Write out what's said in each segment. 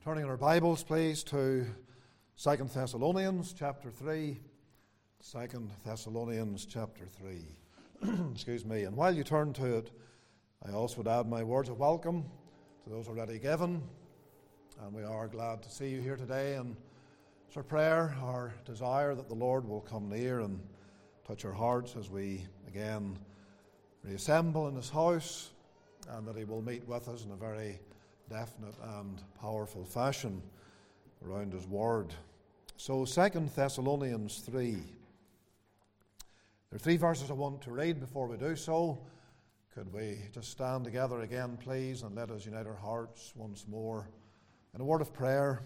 Turning our Bibles, please, to 2 Thessalonians chapter 3. 2 Thessalonians chapter 3. Excuse me. And while you turn to it, I also would add my words of welcome to those already given. And we are glad to see you here today. And it's our prayer, our desire that the Lord will come near and touch our hearts as we again reassemble in His house, and that He will meet with us in a very definite and powerful fashion around His Word. So 2 Thessalonians 3. There are 3 verses I want to read before we do so. Could we just stand together again, please, and let us unite our hearts once more in a word of prayer,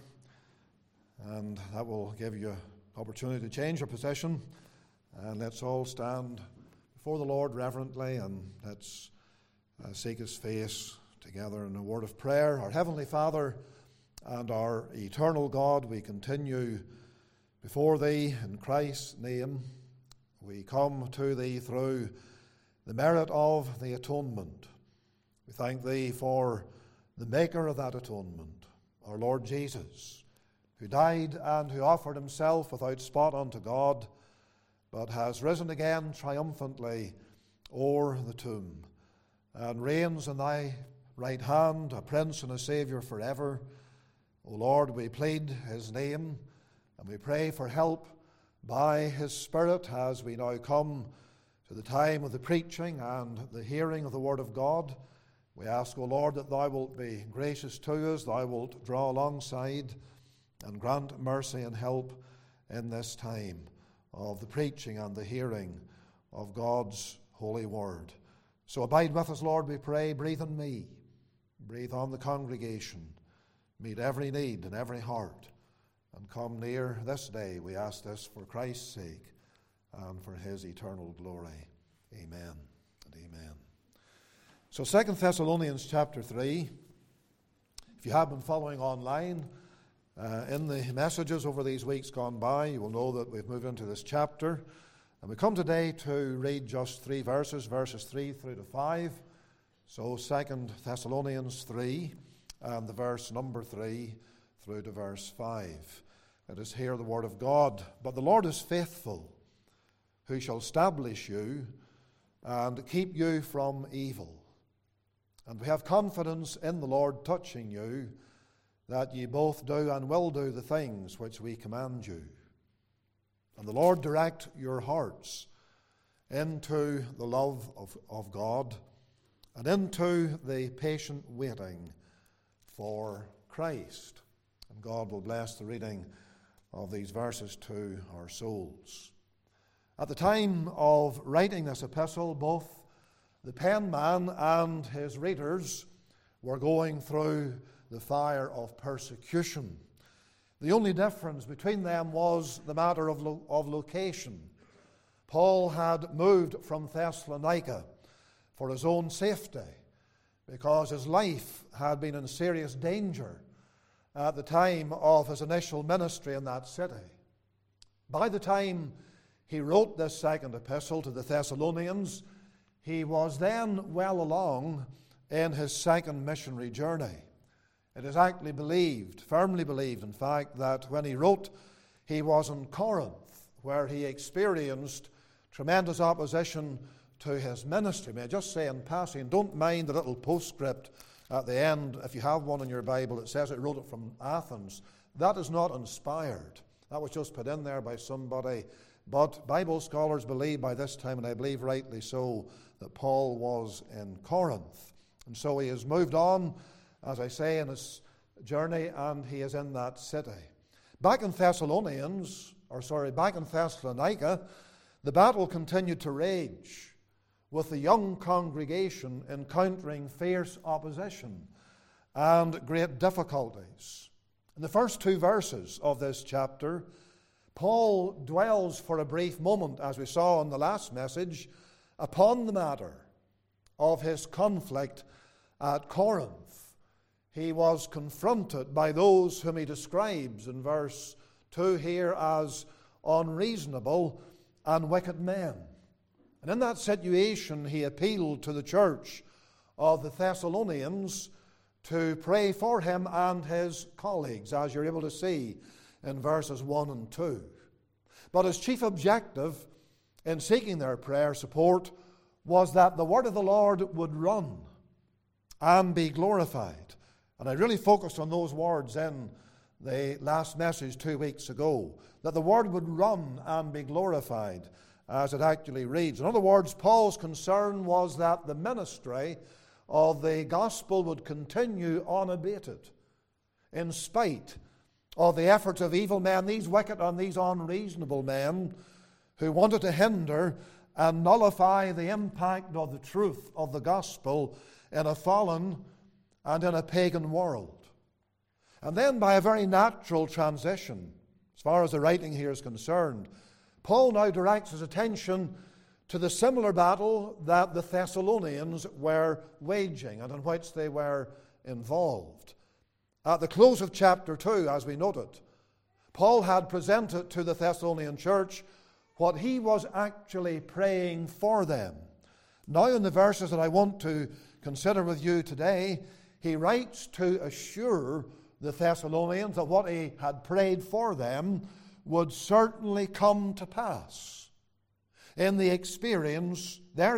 and that will give you an opportunity to change your position. And let's all stand before the Lord reverently, and let's seek His face together in a word of prayer. Our Heavenly Father and our eternal God, we continue before Thee in Christ's name. We come to Thee through the merit of the atonement. We thank Thee for the maker of that atonement, our Lord Jesus, who died and who offered Himself without spot unto God, but has risen again triumphantly o'er the tomb, and reigns in Thy right hand, a Prince and a Saviour forever. O Lord, we plead His name, and we pray for help by His Spirit as we now come to the time of the preaching and the hearing of the Word of God. We ask, O Lord, that Thou wilt be gracious to us, Thou wilt draw alongside and grant mercy and help in this time of the preaching and the hearing of God's holy Word. So abide with us, Lord, we pray. Breathe on me. Breathe on the congregation. Meet every need in every heart. And come near this day. We ask this for Christ's sake and for His eternal glory. Amen and amen. So 2 Thessalonians chapter 3. If you have been following online, in the messages over these weeks gone by, you will know that we've moved into this chapter. And we come today to read just 3 verses, verses 3 through to 5. So 2 Thessalonians 3 and the verse number 3 through to verse 5. It is here the word of God. But the Lord is faithful, who shall establish you and keep you from evil. And we have confidence in the Lord touching you, that ye both do and will do the things which we command you. And the Lord direct your hearts into the love of God, and into the patient waiting for Christ. And God will bless the reading of these verses to our souls. At the time of writing this epistle, both the penman and his readers were going through the fire of persecution. The only difference between them was the matter of location. Paul had moved from Thessalonica for his own safety, because his life had been in serious danger at the time of his initial ministry in that city. By the time he wrote this second epistle to the Thessalonians, he was then well along in his second missionary journey. It is actually believed, firmly believed, in fact, that when he wrote, he was in Corinth, where he experienced tremendous opposition to his ministry. May I just say in passing, don't mind the little postscript at the end. If you have one in your Bible, it says it wrote it from Athens. That is not inspired. That was just put in there by somebody. But Bible scholars believe by this time, and I believe rightly so, that Paul was in Corinth. And so he has moved on, as I say, in his journey, and he is in that city. Back in Thessalonica, the battle continued to rage, with the young congregation encountering fierce opposition and great difficulties. In the first 2 verses of this chapter, Paul dwells for a brief moment, as we saw in the last message, upon the matter of his conflict at Corinth. He was confronted by those whom he describes in verse 2 here as unreasonable and wicked men. And in that situation, he appealed to the church of the Thessalonians to pray for him and his colleagues, as you're able to see in verses 1 and 2. But his chief objective in seeking their prayer support was that the word of the Lord would run and be glorified. And I really focused on those words in the last message 2 weeks ago, that the word would run and be glorified, as it actually reads. In other words, Paul's concern was that the ministry of the gospel would continue unabated, in spite of the efforts of evil men, these wicked and these unreasonable men, who wanted to hinder and nullify the impact of the truth of the gospel in a fallen and in a pagan world. And then, by a very natural transition, as far as the writing here is concerned, Paul now directs his attention to the similar battle that the Thessalonians were waging and in which they were involved. At the close of chapter 2, as we noted, Paul had presented to the Thessalonian church what he was actually praying for them. Now, in the verses that I want to consider with you today, he writes to assure the Thessalonians that what he had prayed for them would certainly come to pass in their experience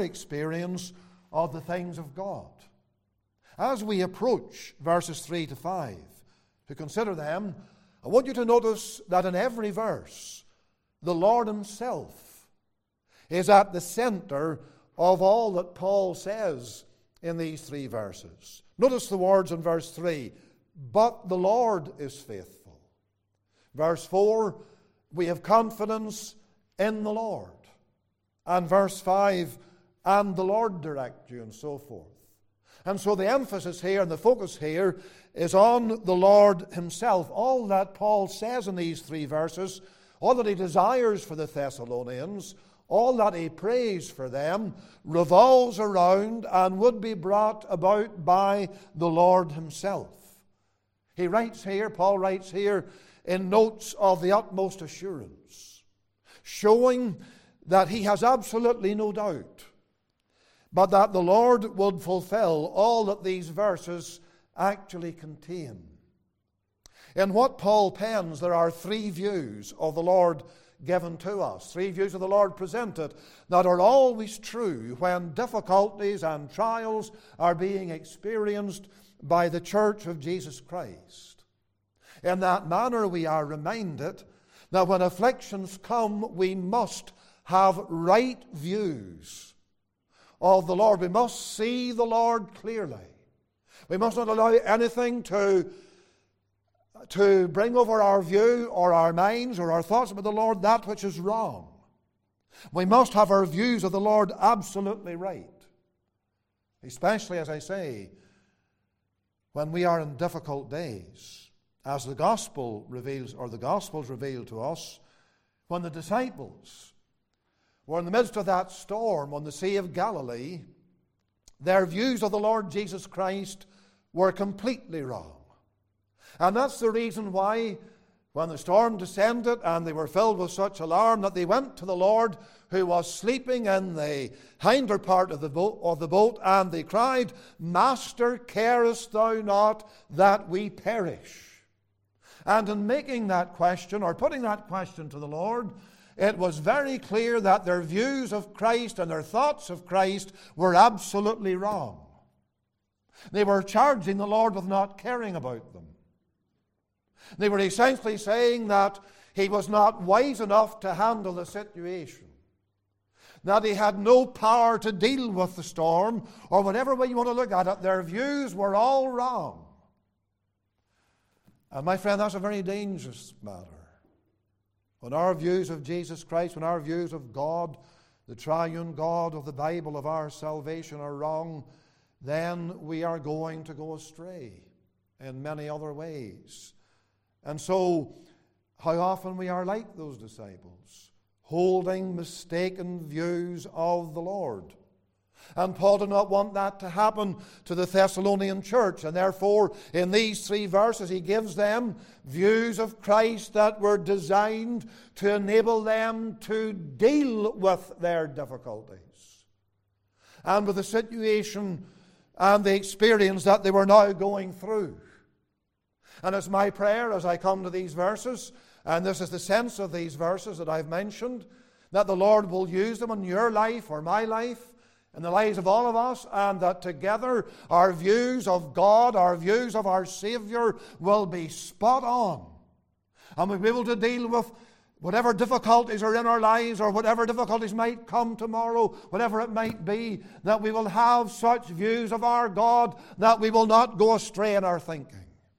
of the things of God. As we approach verses 3 to 5 to consider them, I want you to notice that in every verse, the Lord himself is at the center of all that Paul says in these 3 verses. Notice the words in verse 3, but the Lord is faithful. Verse 4, we have confidence in the Lord. And verse 5, and the Lord direct you, and so forth. And so the emphasis here and the focus here is on the Lord himself. All that Paul says in these 3 verses, all that he desires for the Thessalonians, all that he prays for them, revolves around and would be brought about by the Lord himself. He writes here, Paul writes here, in notes of the utmost assurance, showing that he has absolutely no doubt, but that the Lord would fulfill all that these verses actually contain. In what Paul pens, there are 3 views of the Lord given to us, 3 views of the Lord presented that are always true when difficulties and trials are being experienced by the church of Jesus Christ. In that manner, we are reminded that when afflictions come, we must have right views of the Lord. We must see the Lord clearly. We must not allow anything to bring over our view or our minds or our thoughts about the Lord that which is wrong. We must have our views of the Lord absolutely right. Especially, as I say, when we are in difficult days, as the gospel reveals, or the gospels reveal to us, when the disciples were in the midst of that storm on the Sea of Galilee, their views of the Lord Jesus Christ were completely wrong. And that's the reason why, when the storm descended and they were filled with such alarm, that they went to the Lord, who was sleeping in the hinder part of the boat, and they cried, Master, carest thou not that we perish? And in making that question, or putting that question to the Lord, it was very clear that their views of Christ and their thoughts of Christ were absolutely wrong. They were charging the Lord with not caring about them. They were essentially saying that he was not wise enough to handle the situation, that he had no power to deal with the storm, or whatever way you want to look at it. Their views were all wrong. And my friend, that's a very dangerous matter. When our views of Jesus Christ, when our views of God, the triune God of the Bible, of our salvation, are wrong, then we are going to go astray in many other ways. And so, how often we are like those disciples, holding mistaken views of the Lord. And Paul did not want that to happen to the Thessalonian church. And therefore, in these 3 verses, he gives them views of Christ that were designed to enable them to deal with their difficulties and with the situation and the experience that they were now going through. And it's my prayer as I come to these verses, and this is the sense of these verses that I've mentioned, that the Lord will use them in your life or my life, in the lives of all of us, and that together our views of God, our views of our Savior will be spot on. And we'll be able to deal with whatever difficulties are in our lives, or whatever difficulties might come tomorrow, whatever it might be, that we will have such views of our God that we will not go astray in our thinking.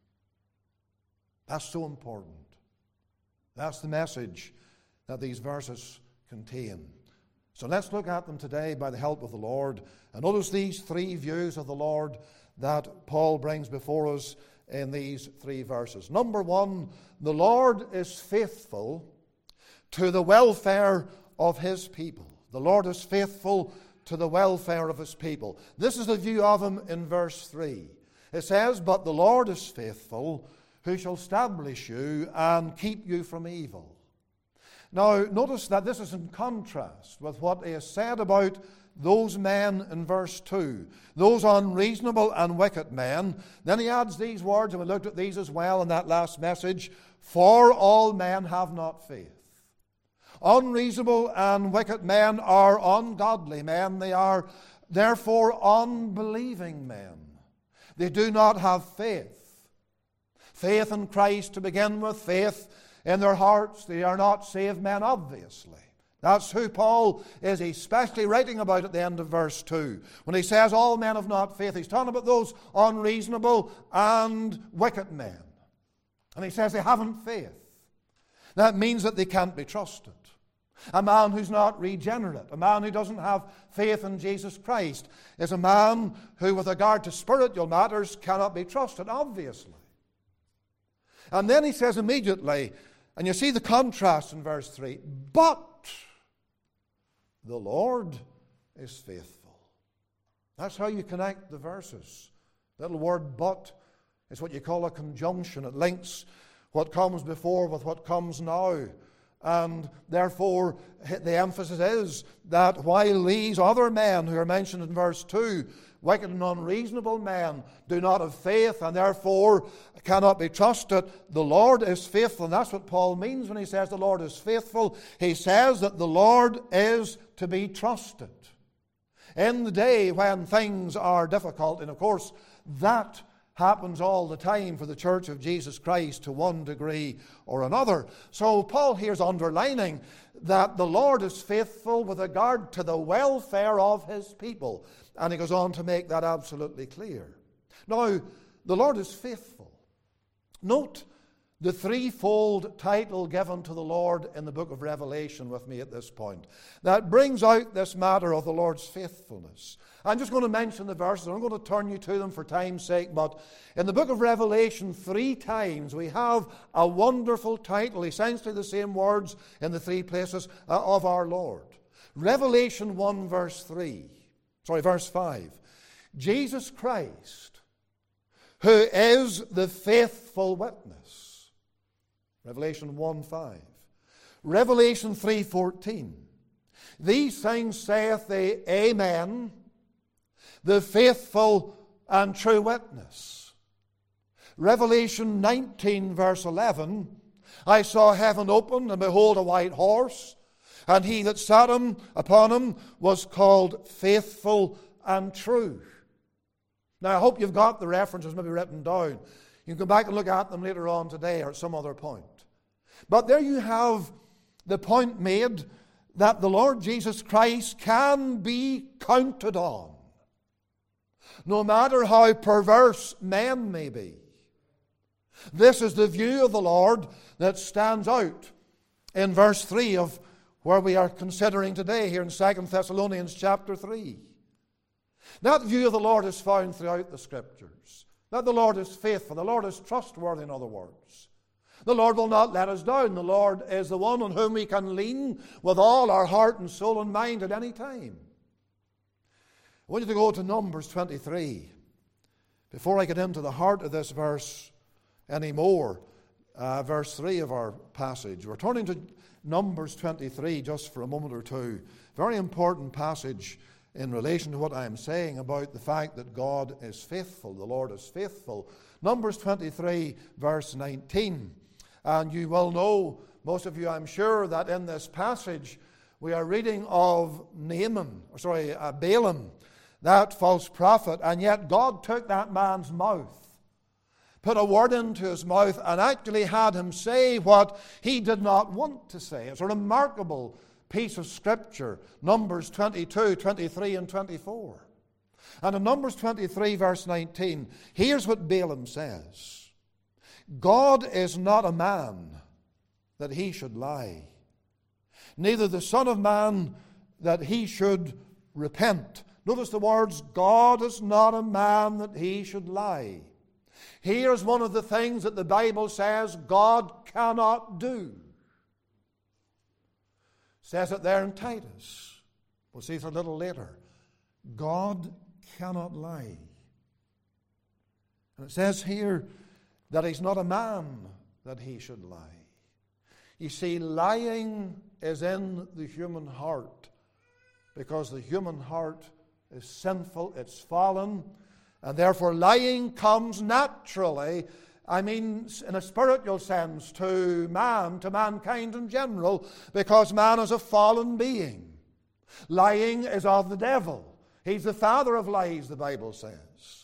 That's so important. That's the message that these verses contain. So let's look at them today by the help of the Lord. And notice these three views of the Lord that Paul brings before us in these three verses. Number one, the Lord is faithful to the welfare of His people. The Lord is faithful to the welfare of His people. This is the view of Him in verse 3. It says, "But the Lord is faithful, who shall establish you and keep you from evil." Now, notice that this is in contrast with what is said about those men in verse 2, those unreasonable and wicked men. Then he adds these words, and we looked at these as well in that last message, "For all men have not faith." Unreasonable and wicked men are ungodly men. They are therefore unbelieving men. They do not have faith. Faith in Christ to begin with, faith in their hearts. They are not saved men, obviously. That's who Paul is especially writing about at the end of verse 2. When he says all men have not faith, he's talking about those unreasonable and wicked men. And he says they haven't faith. That means that they can't be trusted. A man who's not regenerate, a man who doesn't have faith in Jesus Christ, is a man who, with regard to spiritual matters, cannot be trusted, obviously. And then he says immediately, and you see the contrast in verse 3, "But the Lord is faithful." That's how you connect the verses. The little word "but" is what you call a conjunction. It links what comes before with what comes now. And therefore, the emphasis is that while these other men who are mentioned in verse 2, wicked and unreasonable men, do not have faith and therefore cannot be trusted, the Lord is faithful. And that's what Paul means when he says the Lord is faithful. He says that the Lord is to be trusted. In the day when things are difficult, and of course that happens all the time for the Church of Jesus Christ to one degree or another. So Paul here is underlining that the Lord is faithful with regard to the welfare of His people. And he goes on to make that absolutely clear. Now, the Lord is faithful. Note the threefold title given to the Lord in the book of Revelation with me at this point. That brings out this matter of the Lord's faithfulness. I'm just going to mention the verses. I'm going to turn you to them for time's sake. But in the book of Revelation, 3 times we have a wonderful title, essentially the same words in the 3 places of our Lord. Revelation 1 verse 5. Jesus Christ, who is the faithful witness. Revelation 1:5. Revelation 3:14. These things saith the Amen, the faithful and true witness. Revelation 19 verse 11. I saw heaven open, and behold a white horse, and he that sat upon him was called Faithful and True. Now I hope you've got the references maybe written down. You can go back and look at them later on today or at some other point. But there you have the point made that the Lord Jesus Christ can be counted on, no matter how perverse men may be. This is the view of the Lord that stands out in verse 3 of where we are considering today here in 2 Thessalonians chapter 3. That view of the Lord is found throughout the Scriptures. That the Lord is faithful, the Lord is trustworthy, in other words. The Lord will not let us down. The Lord is the one on whom we can lean with all our heart and soul and mind at any time. I want you to go to Numbers 23. Before I get into the heart of this verse anymore, verse 3 of our passage. We're turning to Numbers 23 just for a moment or two. Very important passage in relation to what I'm saying about the fact that God is faithful, the Lord is faithful. Numbers 23, verse 19. And you will know, most of you I'm sure, that in this passage we are reading of Balaam, that false prophet, and yet God took that man's mouth, put a word into his mouth, and actually had him say what he did not want to say. It's a remarkable piece of Scripture, Numbers 22, 23, and 24. And in Numbers 23, verse 19, here's what Balaam says. God is not a man that he should lie, neither the Son of Man that he should repent. Notice the words, God is not a man that he should lie. Here's one of the things that the Bible says God cannot do. Says it there in Titus. We'll see it a little later. God cannot lie. And it says here that he's not a man that he should lie. You see, lying is in the human heart because the human heart is sinful, it's fallen, and therefore lying comes naturally, in a spiritual sense, to man, to mankind in general, because man is a fallen being. Lying is of the devil. He's the father of lies, the Bible says.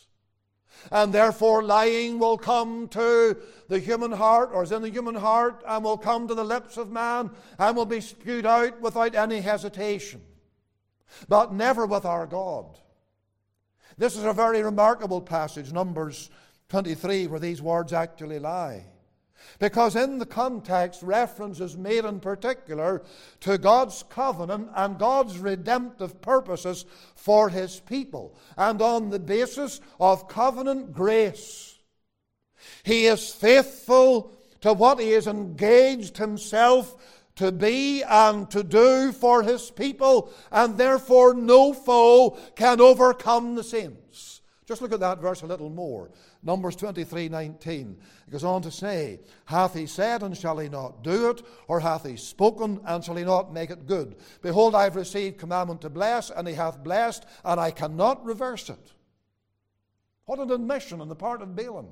And therefore lying will come to the human heart, or is in the human heart, and will come to the lips of man, and will be spewed out without any hesitation. But never with our God. This is a very remarkable passage, Numbers 23, where these words actually lie. Because in the context, reference is made in particular to God's covenant and God's redemptive purposes for his people. And on the basis of covenant grace, he is faithful to what he has engaged himself to be and to do for his people, and therefore no foe can overcome the saints. Just look at that verse a little more. Numbers 23:19. It goes on to say, hath he said, and shall he not do it? Or hath he spoken, and shall he not make it good? Behold, I have received commandment to bless, and he hath blessed, and I cannot reverse it. What an admission on the part of Balaam.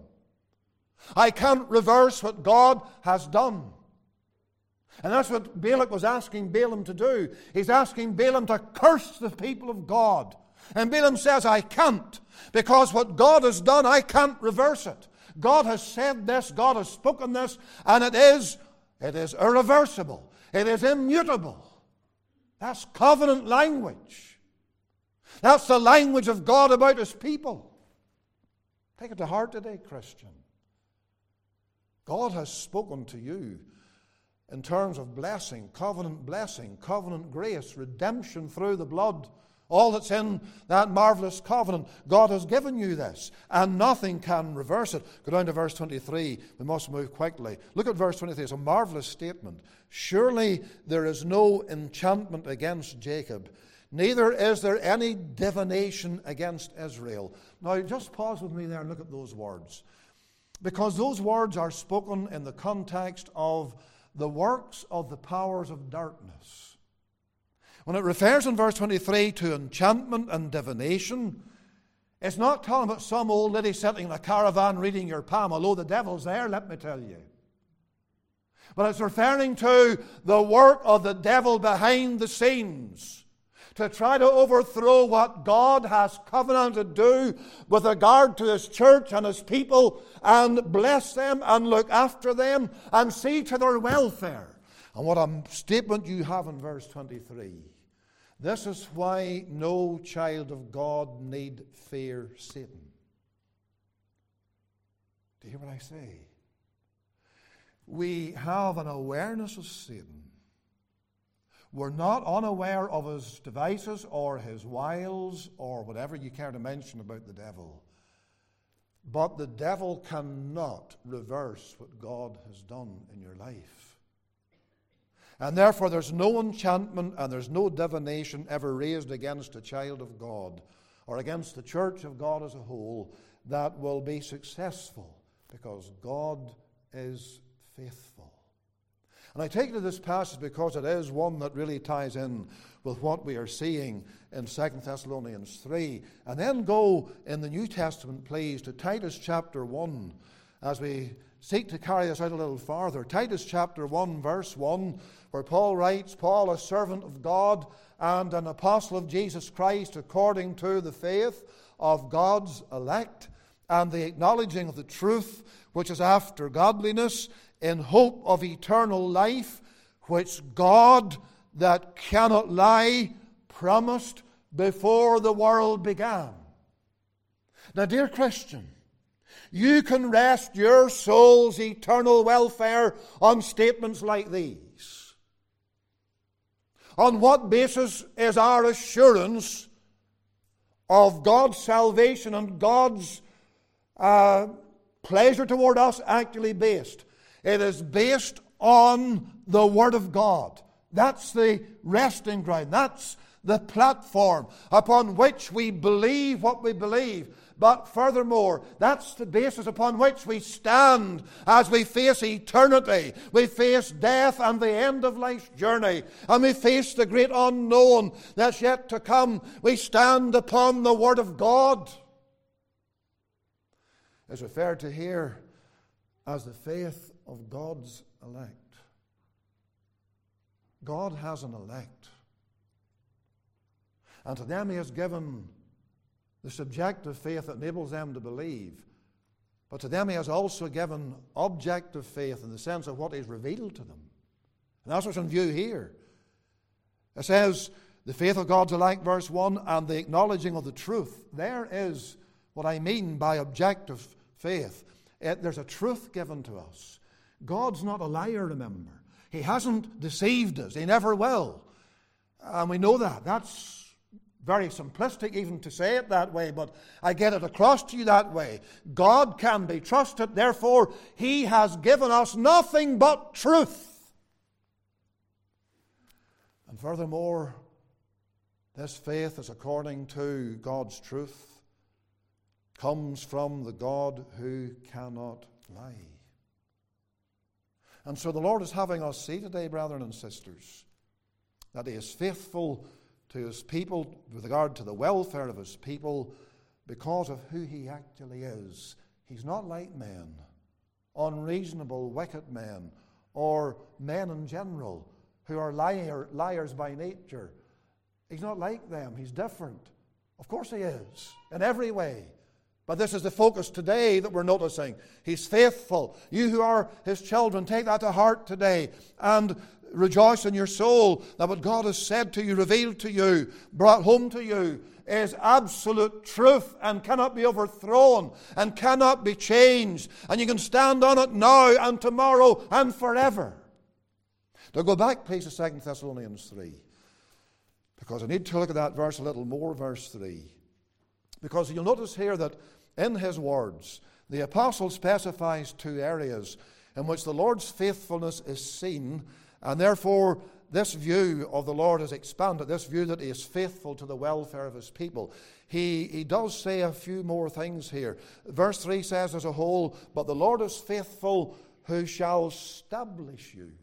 I can't reverse what God has done. And that's what Balak was asking Balaam to do. He's asking Balaam to curse the people of God. And Balaam says, I can't, because what God has done, I can't reverse it. God has said this, God has spoken this, and it is irreversible. It is immutable. That's covenant language. That's the language of God about his people. Take it to heart today, Christian. God has spoken to you in terms of blessing, covenant grace, redemption through the blood. All that's in that marvelous covenant, God has given you this, and nothing can reverse it. Go down to verse 23. We must move quickly. Look at verse 23. It's a marvelous statement. Surely there is no enchantment against Jacob, neither is there any divination against Israel. Now, just pause with me there and look at those words. Because those words are spoken in the context of the works of the powers of darkness. When it refers in verse 23 to enchantment and divination, it's not talking about some old lady sitting in a caravan reading your palm, although the devil's there, let me tell you. But it's referring to the work of the devil behind the scenes to try to overthrow what God has covenanted to do with regard to his church and his people, and bless them and look after them and see to their welfare. And what a statement you have in verse 23. This is why no child of God need fear Satan. Do you hear what I say? We have an awareness of Satan. We're not unaware of his devices or his wiles or whatever you care to mention about the devil. But the devil cannot reverse what God has done in your life. And therefore there's no enchantment and there's no divination ever raised against a child of God or against the church of God as a whole that will be successful, because God is faithful. And I take you to this passage because it is one that really ties in with what we are seeing in 2 Thessalonians 3. And then go in the New Testament, please, to Titus chapter 1 as we seek to carry this out a little farther. Titus chapter 1, verse 1, where Paul writes, Paul, a servant of God and an apostle of Jesus Christ, according to the faith of God's elect, and the acknowledging of the truth which is after godliness, in hope of eternal life, which God that cannot lie promised before the world began. Now, dear Christian, you can rest your soul's eternal welfare on statements like these. On what basis is our assurance of God's salvation and God's pleasure toward us actually based? It is based on the Word of God. That's the resting ground. That's the platform upon which we believe what we believe. But furthermore, that's the basis upon which we stand as we face eternity. We face death and the end of life's journey. And we face the great unknown that's yet to come. We stand upon the Word of God. It's referred to here as the faith of God's elect. God has an elect. And to them He has given the subjective faith that enables them to believe. But to them He has also given objective faith in the sense of what He's revealed to them. And that's what's in view here. It says, the faith of God's elect, verse 1, and the acknowledging of the truth. There is what I mean by objective faith. There's a truth given to us. God's not a liar, remember. He hasn't deceived us. He never will. And we know that. That's very simplistic even to say it that way, but I get it across to you that way. God can be trusted. Therefore, He has given us nothing but truth. And furthermore, this faith is according to God's truth, comes from the God who cannot lie. And so the Lord is having us see today, brethren and sisters, that He is faithful to His people with regard to the welfare of His people because of who He actually is. He's not like men, unreasonable, wicked men, or men in general who are liars by nature. He's not like them. He's different. Of course He is, in every way. But this is the focus today that we're noticing. He's faithful. You who are His children, take that to heart today and rejoice in your soul that what God has said to you, revealed to you, brought home to you, is absolute truth and cannot be overthrown and cannot be changed. And you can stand on it now and tomorrow and forever. Now go back, please, to 2 Thessalonians 3. Because I need to look at that verse a little more, verse 3. Because you'll notice here that in his words, the apostle specifies two areas in which the Lord's faithfulness is seen, and therefore this view of the Lord is expanded, this view that He is faithful to the welfare of His people. He does say a few more things here. Verse 3 says as a whole, but the Lord is faithful who shall establish you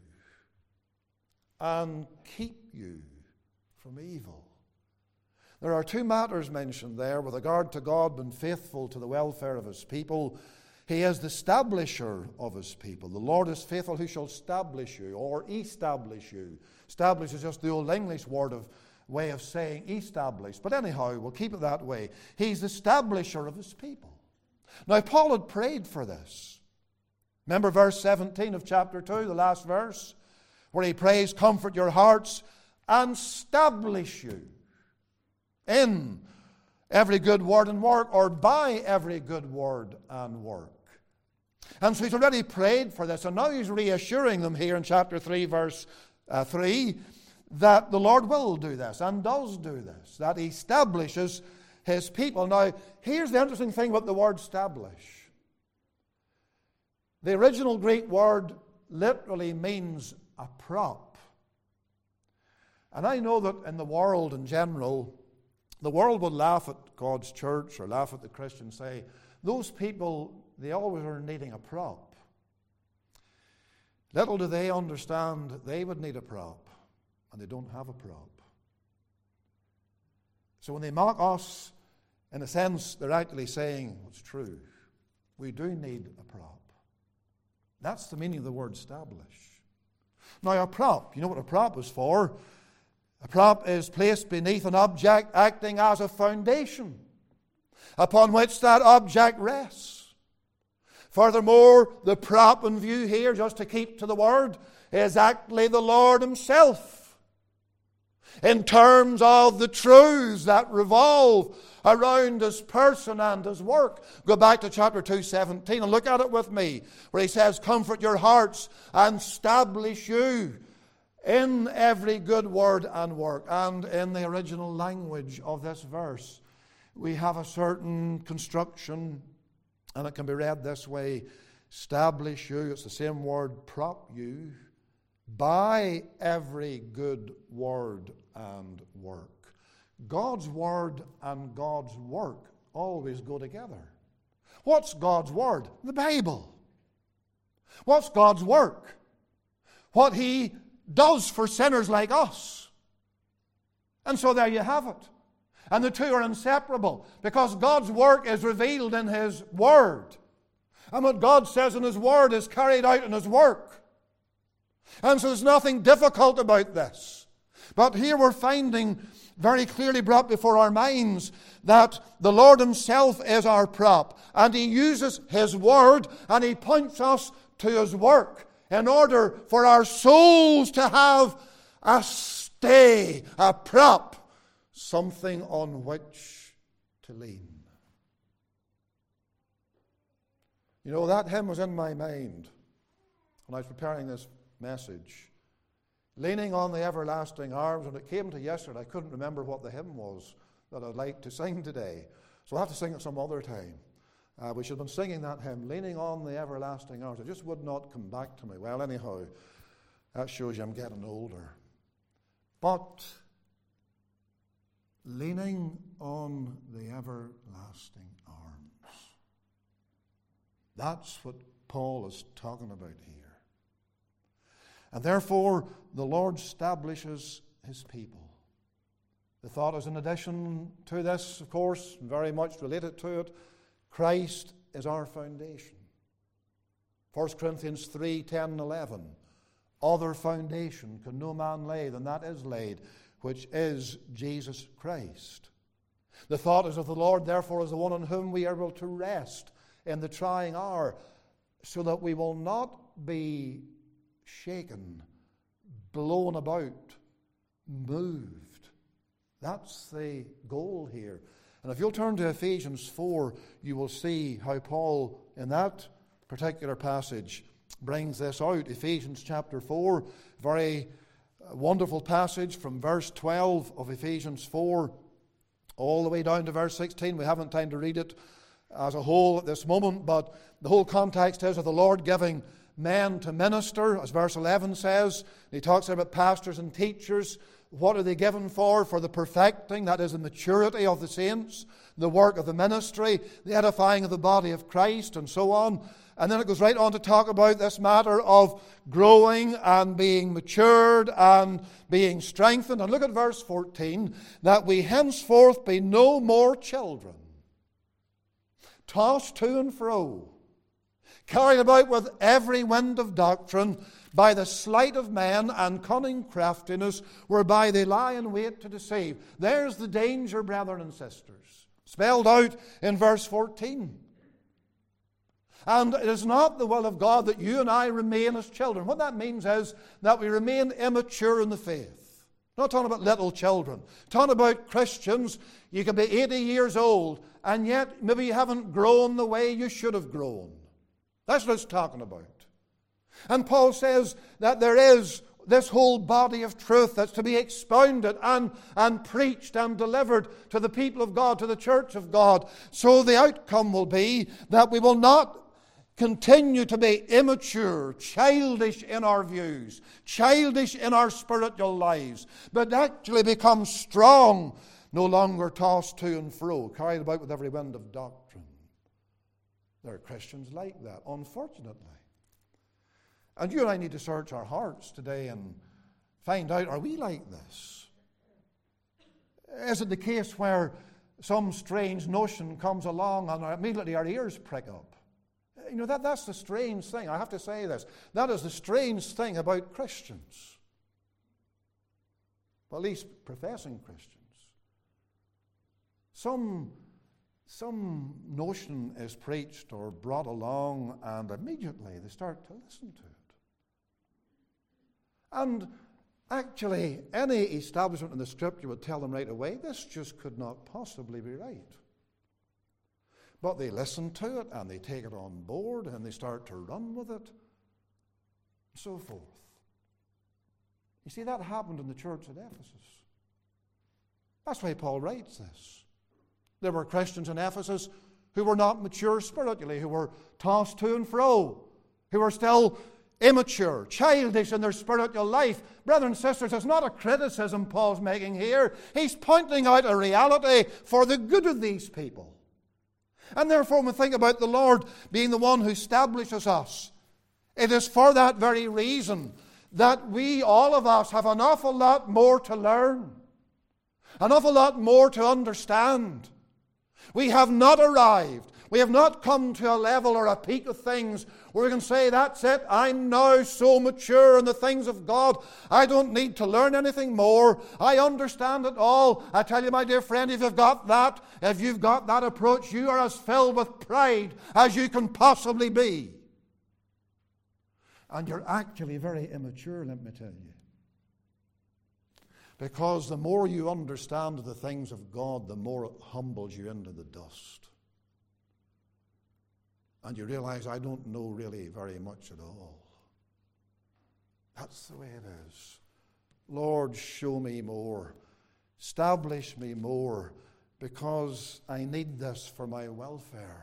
and keep you from evil. There are two matters mentioned there with regard to God being faithful to the welfare of His people. He is the establisher of His people. The Lord is faithful who shall establish you or establish you. Establish is just the old English way of saying establish. But anyhow, we'll keep it that way. He's the establisher of His people. Now, Paul had prayed for this. Remember verse 17 of chapter 2, the last verse, where he prays, comfort your hearts and establish you in every good word and work, or by every good word and work. And so he's already prayed for this, and now he's reassuring them here in chapter 3, verse 3, that the Lord will do this, and does do this, that He establishes His people. Now, here's the interesting thing about the word establish. The original Greek word literally means a prop. And I know that in the world in general, the world would laugh at God's church or laugh at the Christians, say, those people, they always are needing a prop. Little do they understand that they would need a prop, and they don't have a prop. So when they mock us, in a sense, they're actually saying what's true. We do need a prop. That's the meaning of the word establish. Now, a prop, you know what a prop is for? A prop is placed beneath an object acting as a foundation upon which that object rests. Furthermore, the prop in view here, just to keep to the word, is actually the Lord Himself, in terms of the truths that revolve around His person and His work. Go back to chapter 2:17 and look at it with me, where He says, "Comfort your hearts and establish you in every good word and work." And in the original language of this verse, we have a certain construction, and it can be read this way: establish you, it's the same word, prop you, by every good word and work. God's word and God's work always go together. What's God's word? The Bible. What's God's work? What He does for sinners like us. And so there you have it. And the two are inseparable, because God's work is revealed in His word. And what God says in His word is carried out in His work. And so there's nothing difficult about this. But here we're finding very clearly brought before our minds that the Lord Himself is our prop, and He uses His word and He points us to His work in order for our souls to have a stay, a prop, something on which to lean. You know, that hymn was in my mind when I was preparing this message. Leaning on the everlasting arms. When it came to yesterday, I couldn't remember what the hymn was that I'd like to sing today. So I'll have to sing it some other time. We should have been singing that hymn, Leaning on the Everlasting Arms. It just would not come back to me. Well, anyhow, that shows you I'm getting older. But leaning on the everlasting arms. That's what Paul is talking about here. And therefore, the Lord establishes His people. The thought is, in addition to this, of course, very much related to it, Christ is our foundation. 1 Corinthians 3, 10 and 11. Other foundation can no man lay than that is laid, which is Jesus Christ. The thought is of the Lord, therefore, is the one on whom we are able to rest in the trying hour, so that we will not be shaken, blown about, moved. That's the goal here. And if you'll turn to Ephesians 4, you will see how Paul, in that particular passage, brings this out. Ephesians chapter 4, very wonderful passage from verse 12 of Ephesians 4 all the way down to verse 16. We haven't time to read it as a whole at this moment, but the whole context is of the Lord giving men to minister, as verse 11 says. He talks about pastors and teachers. What are they given for? For the perfecting, that is the maturity of the saints, the work of the ministry, the edifying of the body of Christ, and so on. And then it goes right on to talk about this matter of growing and being matured and being strengthened. And look at verse 14, that we henceforth be no more children, tossed to and fro, carried about with every wind of doctrine, by the sleight of men and cunning craftiness, whereby they lie in wait to deceive. There's the danger, brethren and sisters, spelled out in verse 14. And it is not the will of God that you and I remain as children. What that means is that we remain immature in the faith. Not talking about little children. Talking about Christians. You can be 80 years old, and yet maybe you haven't grown the way you should have grown. That's what it's talking about. And Paul says that there is this whole body of truth that's to be expounded and preached and delivered to the people of God, to the church of God. So the outcome will be that we will not continue to be immature, childish in our views, childish in our spiritual lives, but actually become strong, no longer tossed to and fro, carried about with every wind of doctrine. There are Christians like that, unfortunately. And you and I need to search our hearts today and find out, are we like this? Is it the case where some strange notion comes along and immediately our ears prick up? You know, that's the strange thing. I have to say this. That is the strange thing about Christians. Well, at least professing Christians. Some notion is preached or brought along and immediately they start to listen to it. And actually, any establishment in the Scripture would tell them right away, this just could not possibly be right. But they listen to it and they take it on board and they start to run with it, and so forth. You see, that happened in the church at Ephesus. That's why Paul writes this. There were Christians in Ephesus who were not mature spiritually, who were tossed to and fro, who were still immature, childish in their spiritual life. Brothers and sisters, it's not a criticism Paul's making here. He's pointing out a reality for the good of these people. And therefore, when we think about the Lord being the one who establishes us, it is for that very reason that we, all of us, have an awful lot more to learn, an awful lot more to understand. We have not arrived. We have not come to a level or a peak of things where we can say, that's it, I'm now so mature in the things of God, I don't need to learn anything more. I understand it all. I tell you, my dear friend, if you've got that approach, you are as filled with pride as you can possibly be. And you're actually very immature, let me tell you. Because the more you understand the things of God, the more it humbles you into the dust. And you realize, I don't know really very much at all. That's the way it is. Lord, show me more. Establish me more, because I need this for my welfare,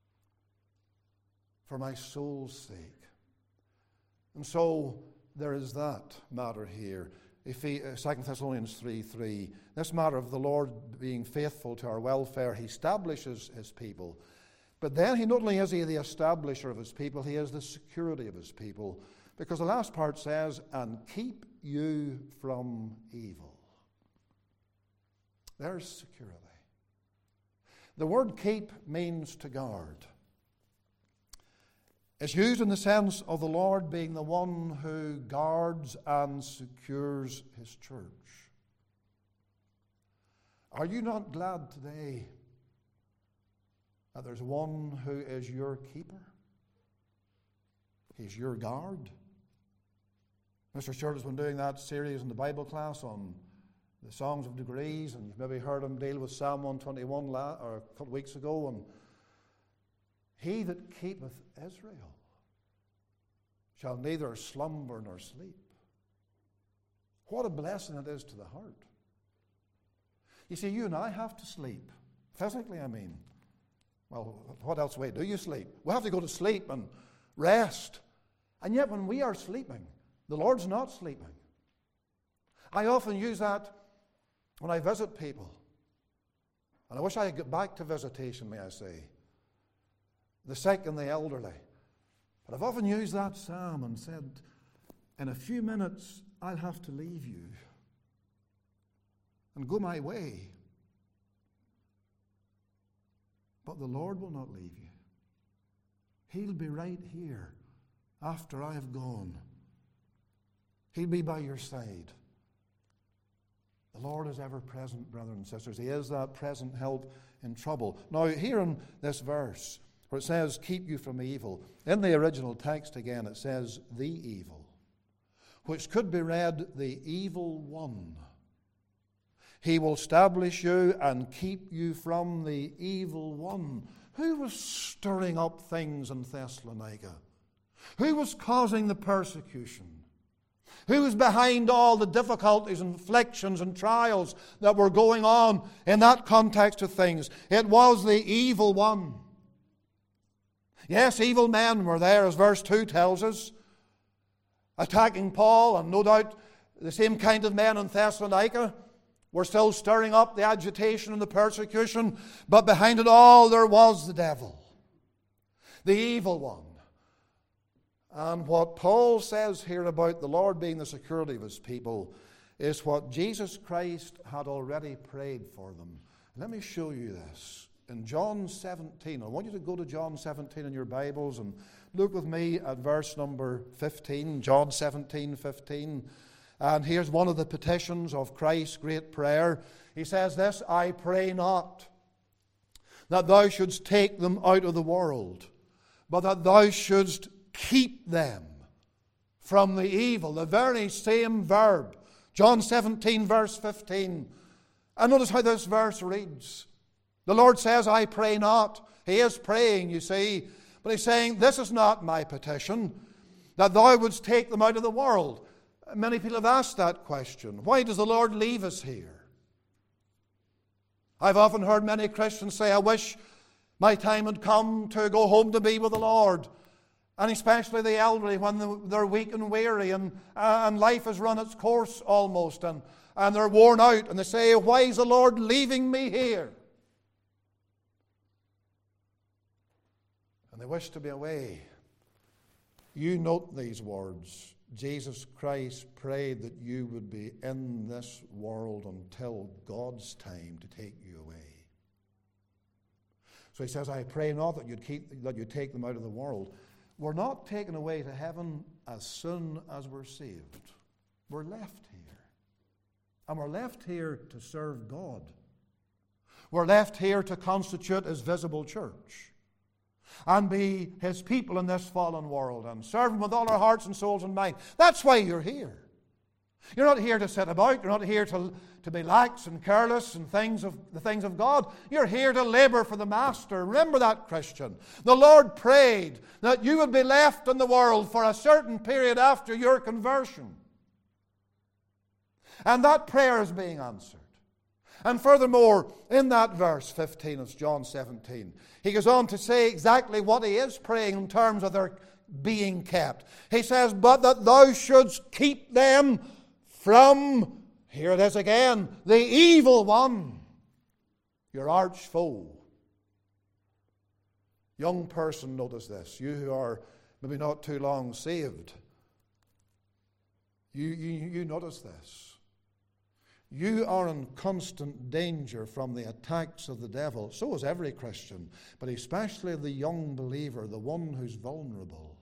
for my soul's sake. And so there is that matter here. 2 Thessalonians 3:3. This matter of the Lord being faithful to our welfare, He establishes His people. But then not only is He the establisher of His people, He is the security of His people. Because the last part says, and keep you from evil. There's security. The word keep means to guard. It's used in the sense of the Lord being the one who guards and secures His church. Are you not glad today that there's one who is your keeper? He's your guard. Mr. Stewart has been doing that series in the Bible class on the Songs of Degrees, and you've maybe heard him deal with Psalm 121 or a couple of weeks ago. And he that keepeth Israel shall neither slumber nor sleep. What a blessing it is to the heart. You see, you and I have to sleep. Physically, I mean. Well, what else way do you sleep? We have to go to sleep and rest. And yet when we are sleeping, the Lord's not sleeping. I often use that when I visit people. And I wish I could get back to visitation, may I say. The sick and the elderly. But I've often used that psalm and said, in a few minutes I'll have to leave you and go my way. But the Lord will not leave you. He'll be right here after I have gone. He'll be by your side. The Lord is ever present, brothers and sisters. He is that present help in trouble. Now, here in this verse, where it says, keep you from evil, in the original text again it says, the evil, which could be read, the evil one. He will establish you and keep you from the evil one. Who was stirring up things in Thessalonica? Who was causing the persecution? Who was behind all the difficulties and afflictions and trials that were going on in that context of things? It was the evil one. Yes, evil men were there, as verse 2 tells us, attacking Paul, and no doubt the same kind of men in Thessalonica were still stirring up the agitation and the persecution, but behind it all there was the devil, the evil one. And what Paul says here about the Lord being the security of his people is what Jesus Christ had already prayed for them. Let me show you this. In John 17, I want you to go to John 17 in your Bibles and look with me at verse number 15, John 17:15. And here's one of the petitions of Christ's great prayer. He says this, I pray not that thou shouldst take them out of the world, but that thou shouldst keep them from the evil. The very same verb. John 17 verse 15. And notice how this verse reads. The Lord says, I pray not. He is praying, you see. But he's saying, this is not my petition, that thou wouldst take them out of the world. Many people have asked that question. Why does the Lord leave us here? I've often heard many Christians say, I wish my time had come to go home to be with the Lord. And especially the elderly when they're weak and weary and life has run its course almost and they're worn out. And they say, why is the Lord leaving me here? And they wish to be away. You note these words. Jesus Christ prayed that you would be in this world until God's time to take you away. So he says, I pray not that you'd take them out of the world. We're not taken away to heaven as soon as we're saved. We're left here. And we're left here to serve God. We're left here to constitute His visible church and be His people in this fallen world and serve Him with all our hearts and souls and minds. That's why you're here. You're not here to sit about. You're not here to be lax and careless and the things of God. You're here to labor for the Master. Remember that, Christian. The Lord prayed that you would be left in the world for a certain period after your conversion. And that prayer is being answered. And furthermore, in that verse 15, it's John 17, he goes on to say exactly what he is praying in terms of their being kept. He says, but that thou shouldst keep them from, here it is again, the evil one, your arch foe. Young person, notice this. You who are maybe not too long saved, you notice this. You are in constant danger from the attacks of the devil. So is every Christian, but especially the young believer, the one who's vulnerable.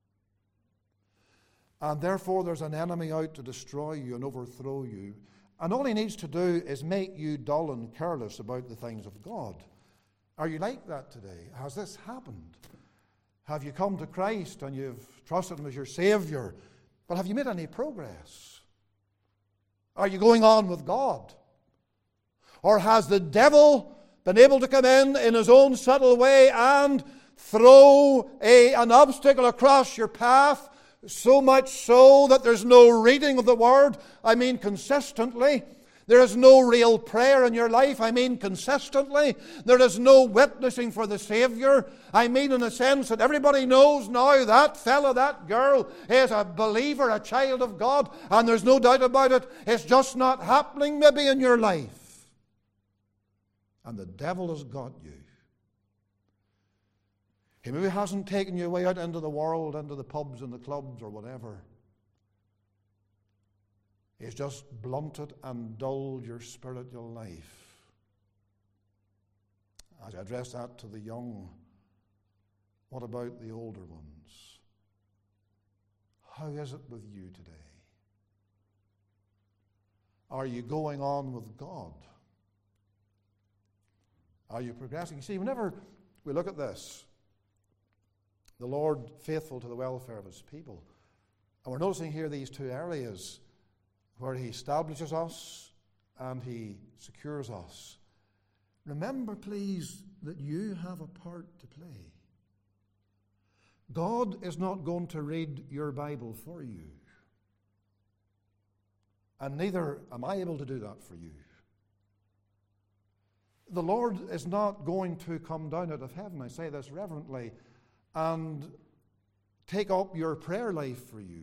And therefore there's an enemy out to destroy you and overthrow you. And all he needs to do is make you dull and careless about the things of God. Are you like that today? Has this happened? Have you come to Christ and you've trusted Him as your Savior? But have you made any progress? Are you going on with God? Or has the devil been able to come in his own subtle way and throw an obstacle across your path, so much so that there's no reading of the Word? I mean consistently. There is no real prayer in your life. I mean consistently. There is no witnessing for the Savior. I mean in a sense that everybody knows now that fellow, that girl is a believer, a child of God, and there's no doubt about it. It's just not happening maybe in your life. And the devil has got you. He maybe hasn't taken you away out into the world, into the pubs and the clubs or whatever. He's just blunted and dulled your spiritual life. As I address that to the young, what about the older ones? How is it with you today? Are you going on with God? Are you progressing? You see, whenever we look at this, the Lord faithful to the welfare of His people, and we're noticing here these two areas where He establishes us and He secures us. Remember, please, that you have a part to play. God is not going to read your Bible for you. And neither am I able to do that for you. The Lord is not going to come down out of heaven, I say this reverently, and take up your prayer life for you.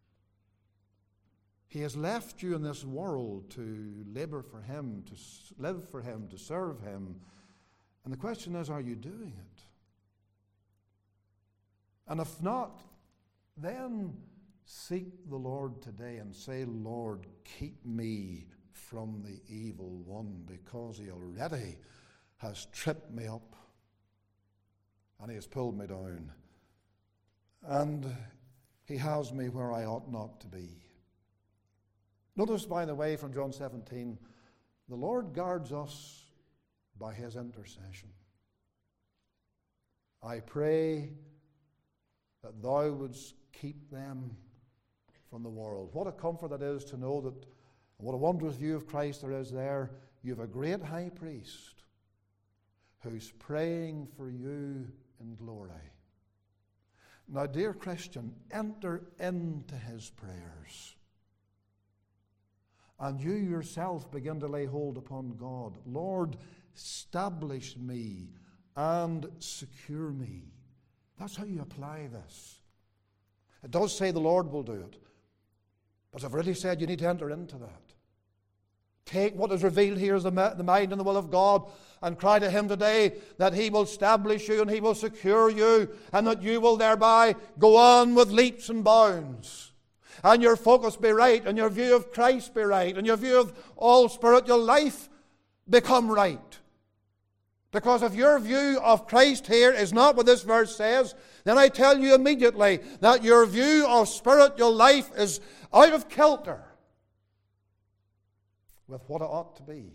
He has left you in this world to labor for Him, to live for Him, to serve Him. And the question is, are you doing it? And if not, then seek the Lord today and say, Lord, keep me from the evil one, because he already has tripped me up and he has pulled me down. And he has me where I ought not to be. Notice, by the way, from John 17, the Lord guards us by his intercession. I pray that thou wouldst keep them from the world. What a comfort it is to know that, what a wondrous view of Christ there is there. You have a great high priest who's praying for you in glory. Now, dear Christian, enter into his prayers. And you yourself begin to lay hold upon God. Lord, establish me and secure me. That's how you apply this. It does say the Lord will do it. But I've already said you need to enter into that. Take what is revealed here as the mind and the will of God and cry to him today that he will establish you and he will secure you, and that you will thereby go on with leaps and bounds. And your focus be right, and your view of Christ be right, and your view of all spiritual life become right. Because if your view of Christ here is not what this verse says, then I tell you immediately that your view of spiritual life is out of kilter with what it ought to be.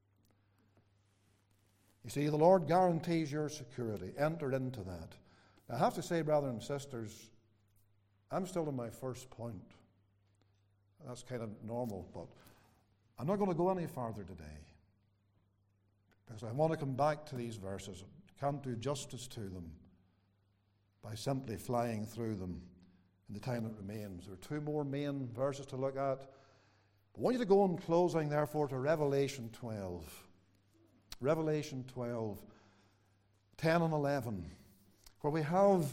You see, the Lord guarantees your security. Enter into that. I have to say, brothers and sisters, I'm still in my first point. That's kind of normal, but I'm not going to go any farther today, because I want to come back to these verses. I can't do justice to them by simply flying through them in the time that remains. There are two more main verses to look at. I want you to go in closing, therefore, to Revelation 12. Revelation 12, 10 and 11, where we have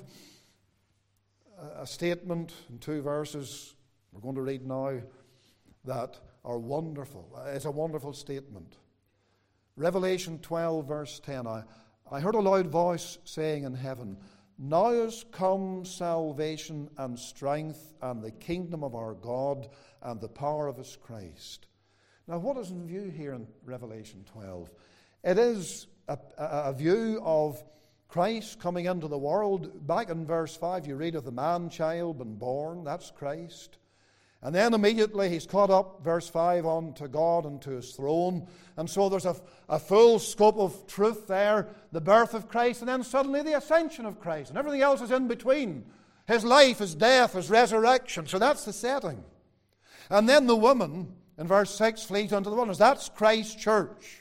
a statement in two verses we're going to read now that are wonderful. It's a wonderful statement. Revelation 12, verse 10. I heard a loud voice saying in heaven, now is come salvation and strength and the kingdom of our God and the power of his Christ. Now, what is in view here in Revelation 12? It is a view of Christ coming into the world. Back in verse 5, you read of the man-child been born. That's Christ. And then immediately he's caught up, verse 5, on to God and to his throne. And so there's a full scope of truth there, the birth of Christ, and then suddenly the ascension of Christ. And everything else is in between. His life, his death, his resurrection. So that's the setting. And then the woman, in verse 6, flees into the wilderness. That's Christ's church.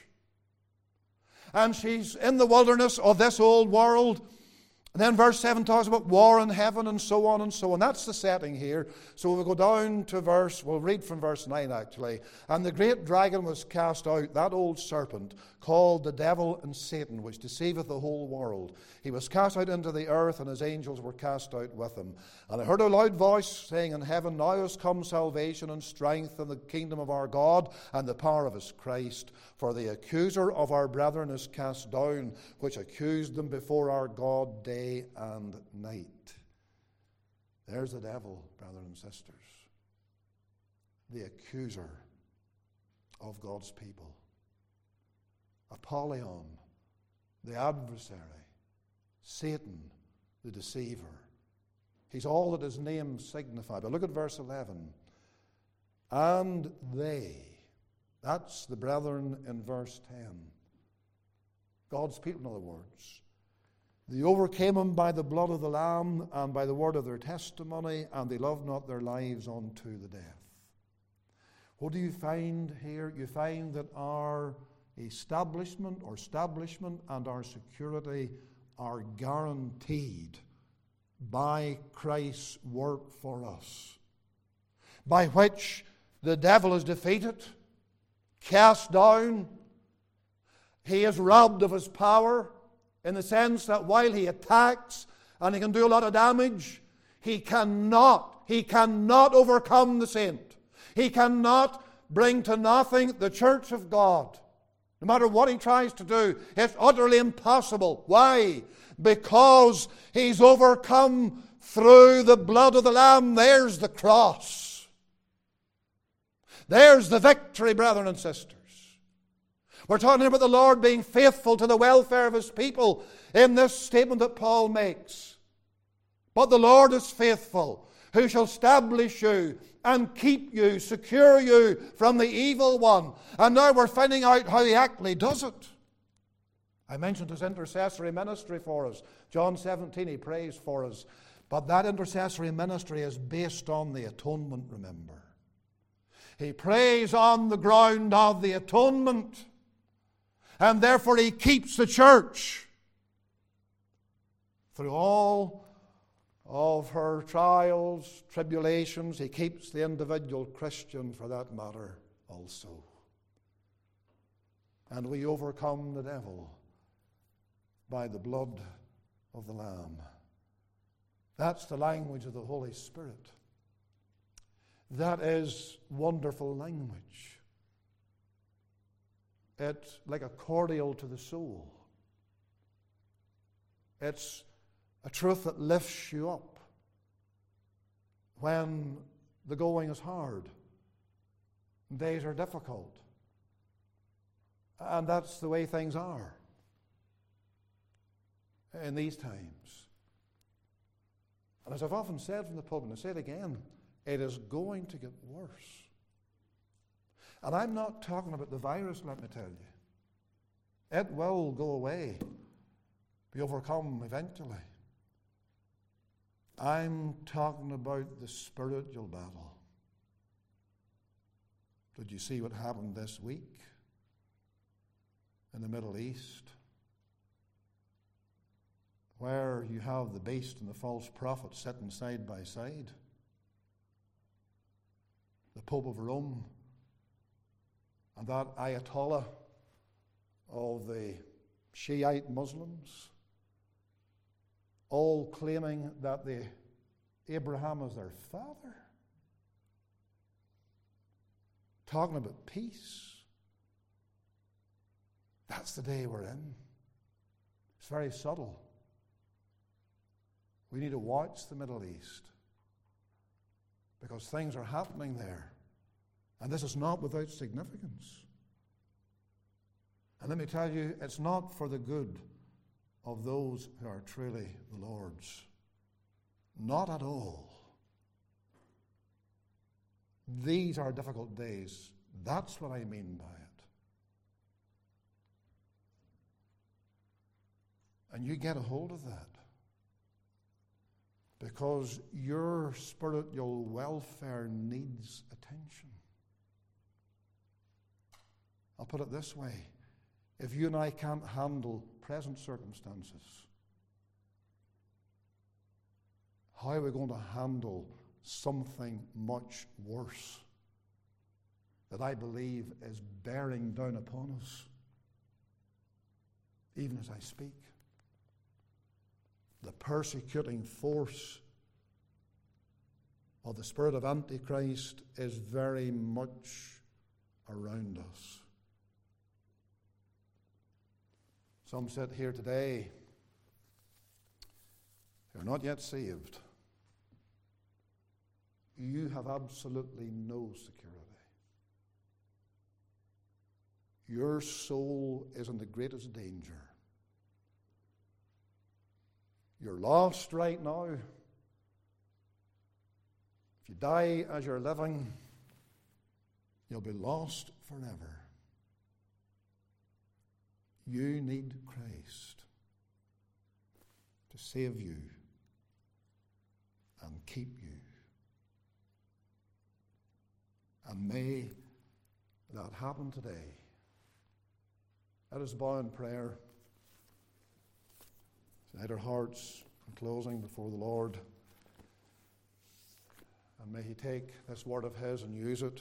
And she's in the wilderness of this old world. And then verse 7 talks about war in heaven and so on and so on. That's the setting here. So we'll go down to we'll read from verse 9 actually. And the great dragon was cast out, that old serpent, called the devil and Satan, which deceiveth the whole world. He was cast out into the earth, and his angels were cast out with him. And I heard a loud voice saying in heaven, now is come salvation and strength and the kingdom of our God and the power of his Christ. For the accuser of our brethren is cast down, which accused them before our God day and night. There's the devil, brothers and sisters. The accuser of God's people. Apollyon, the adversary. Satan, the deceiver. He's all that his name signified. But look at verse 11. And they, that's the brethren in verse 10. God's people, in other words. They overcame him by the blood of the Lamb and by the word of their testimony, and they loved not their lives unto the death. What do you find here? You find that our establishment and our security are guaranteed by Christ's work for us, by which the devil is defeated, cast down. He is robbed of his power, in the sense that while he attacks and he can do a lot of damage, he cannot overcome the saint. He cannot bring to nothing the church of God. No matter what he tries to do, it's utterly impossible. Why? Because he's overcome through the blood of the Lamb. There's the cross. There's the victory, brethren and sisters. We're talking about the Lord being faithful to the welfare of His people in this statement that Paul makes. But the Lord is faithful, who shall establish you and keep you, secure you from the evil one. And now we're finding out how He actually does it. I mentioned His intercessory ministry for us. John 17, He prays for us. But that intercessory ministry is based on the atonement, remember. He prays on the ground of the atonement. And therefore He keeps the church through all of her trials, tribulations. He keeps the individual Christian, for that matter, also. And we overcome the devil by the blood of the Lamb. That's the language of the Holy Spirit. That is wonderful language. It's like a cordial to the soul. It's a truth that lifts you up when the going is hard, days are difficult. And that's the way things are in these times. And as I've often said from the pulpit, and I say it again, it is going to get worse. And I'm not talking about the virus, let me tell you. It will go away, be overcome eventually. I'm talking about the spiritual battle. Did you see what happened this week in the Middle East? Where you have the beast and the false prophet sitting side by side. The Pope of Rome and that Ayatollah of the Shiite Muslims, all claiming that Abraham is their father. Talking about peace. That's the day we're in. It's very subtle. We need to watch the Middle East because things are happening there. And this is not without significance. And let me tell you, it's not for the good of those who are truly the Lord's. Not at all. These are difficult days. That's what I mean by it. And you get a hold of that. Because your spiritual welfare needs attention. I'll put it this way. If you and I can't handle present circumstances, how are we going to handle something much worse that I believe is bearing down upon us, even as I speak? The persecuting force of the spirit of Antichrist is very much around us. Some sit here today who are not yet saved. You have absolutely no security. Your soul is in the greatest danger. You're lost right now. If you die as you're living, you'll be lost forever. You need Christ to save you and keep you. And may that happen today. Let us bow in prayer. Unite our hearts in closing before the Lord. And may He take this word of His and use it.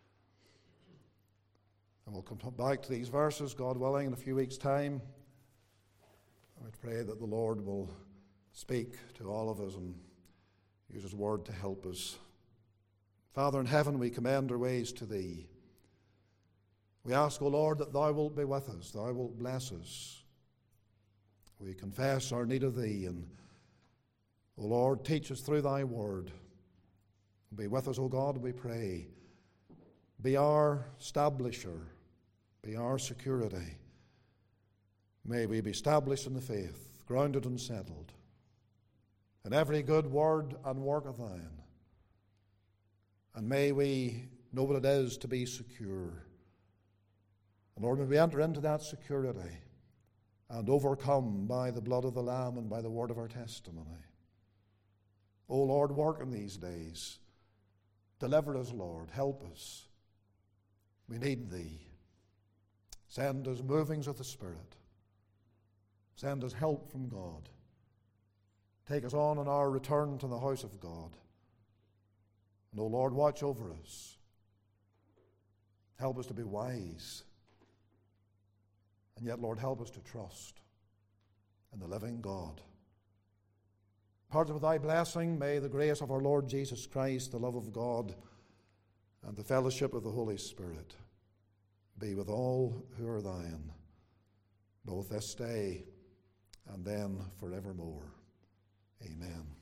And we'll come back to these verses, God willing, in a few weeks' time. I would pray that the Lord will speak to all of us and use His word to help us. Father in heaven, we commend our ways to Thee. We ask, O Lord, that Thou wilt be with us, Thou wilt bless us. We confess our need of Thee, and O Lord, teach us through thy word. Be with us, O God, we pray. Be our establisher. Be our security. May we be established in the faith, grounded and settled in every good word and work of thine. And may we know what it is to be secure. And Lord, may we enter into that security and overcome by the blood of the Lamb and by the word of our testimony. O Lord, work in these days. Deliver us, Lord. Help us. We need thee. Send us movings of the Spirit. Send us help from God. Take us on in our return to the house of God. And, O Lord, watch over us. Help us to be wise. And yet, Lord, help us to trust in the living God. Part of thy blessing, may the grace of our Lord Jesus Christ, the love of God, and the fellowship of the Holy Spirit be with all who are thine, both this day and then forevermore. Amen.